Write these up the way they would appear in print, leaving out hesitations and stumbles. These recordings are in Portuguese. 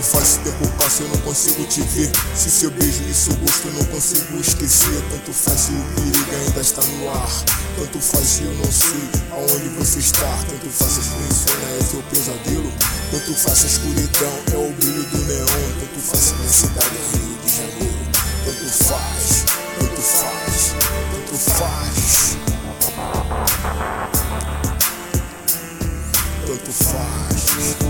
Tanto faz se o tempo passa, eu não consigo te ver. Se seu beijo e seu gosto eu não consigo esquecer. Tanto faz se o perigo ainda está no ar. Tanto faz se eu não sei aonde você está. Tanto faz se a sua insônia é seu pesadelo. Tanto faz se a escuridão é o brilho do neon. Tanto faz se minha cidade é Rio de Janeiro. Tanto faz, tanto faz, tanto faz. Tanto faz.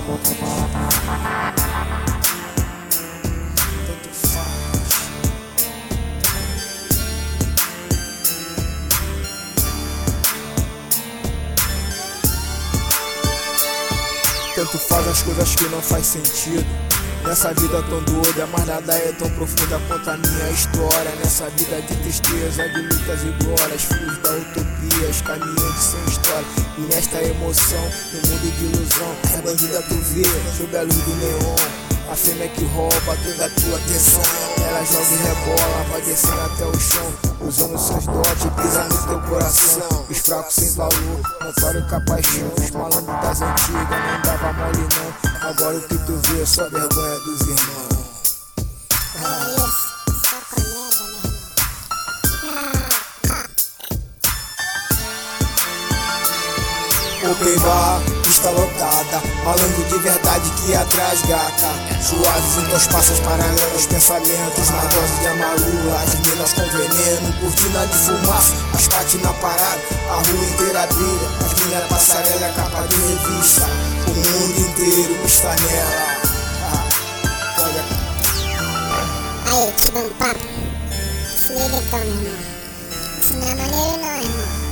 Tanto faz as coisas que não faz sentido. Nessa vida tão doida, mas nada é tão profunda quanto a minha história. Nessa vida de tristeza, de lutas e glórias, filhos da utopia, caminhantes sem história. E nesta emoção, no mundo de ilusão, é bandida tu vê, sob a luz do neon. A fêmea que rouba toda a tua atenção. Ela joga e rebola, vai descendo até o chão, usando seus dotes, pisa no teu coração. Os fracos sem valor, notório com a paixão. Os malandros das antigas não dava mole não. Agora o que tu vê é só vergonha dos irmãos. Open bar, pista lotada, malandro de verdade que atrás gata. Suaves em teus passos paralelos, pensamentos na dose de amarula. As minas com veneno, cortina de fumaça, as pates na parada, a rua inteira brilha. As minhas passarela é capa de revista, o mundo inteiro está nela. Aí, te dou um papo. Se liga então, meu irmão. Isso não é maneiro não, irmão.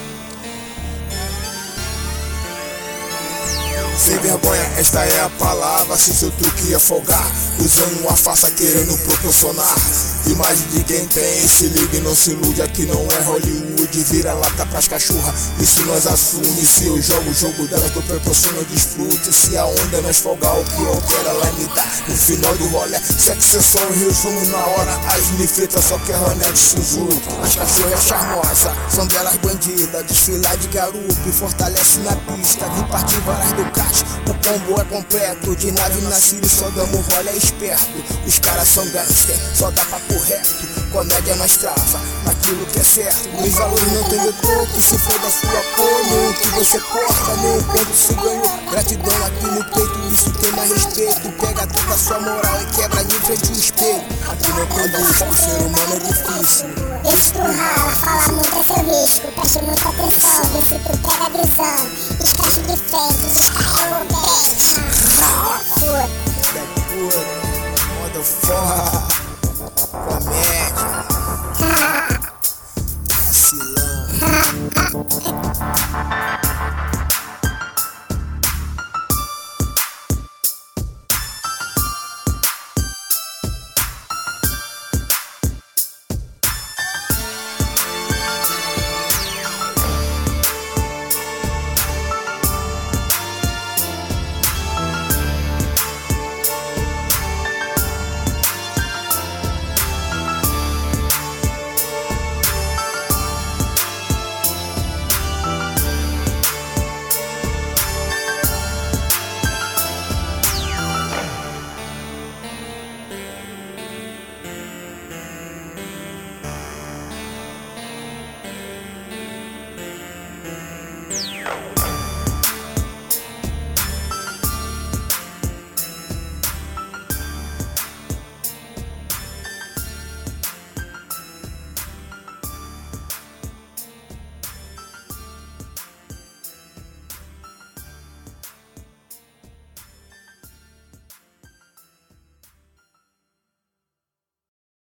Sem vergonha, esta é a palavra. Se seu truque é folgar, usando uma farsa querendo proporcionar imagem de quem tem. Se liga e não se ilude, aqui não é Hollywood. Vira lata pras cachorra, isso nós assume. Se eu jogo o jogo dela, tu proporciona desfrute. Se a onda nós folgar, o que eu quero ela me dá. No final do rolê, sexo é só um resumo. Na hora, as nifretas só quer Ronete Suzuki. As cachorras charmosas, são delas bandidas. Desfilar de garupa e fortalece na pista. Vim partir várias Ducati, o combo é completo. De nave na Síria, só damos rolê esperto. Os caras são gangster, só dá papo reto. Comédia nós trava, naquilo que é certo. Os valores não tem troco, se for da sua cor. Nem o que você porta, nem o quanto se ganhou. Gratidão aqui no peito, isso tem mais respeito. Pega toda a sua moral e quebra de frente ao espelho. Aqui não tem busca, o ser humano é difícil. Deixa tu rala, fala muito é seu risco. Preste muita atenção, vê se tu pega a visão. Escrache de frente, descarrega o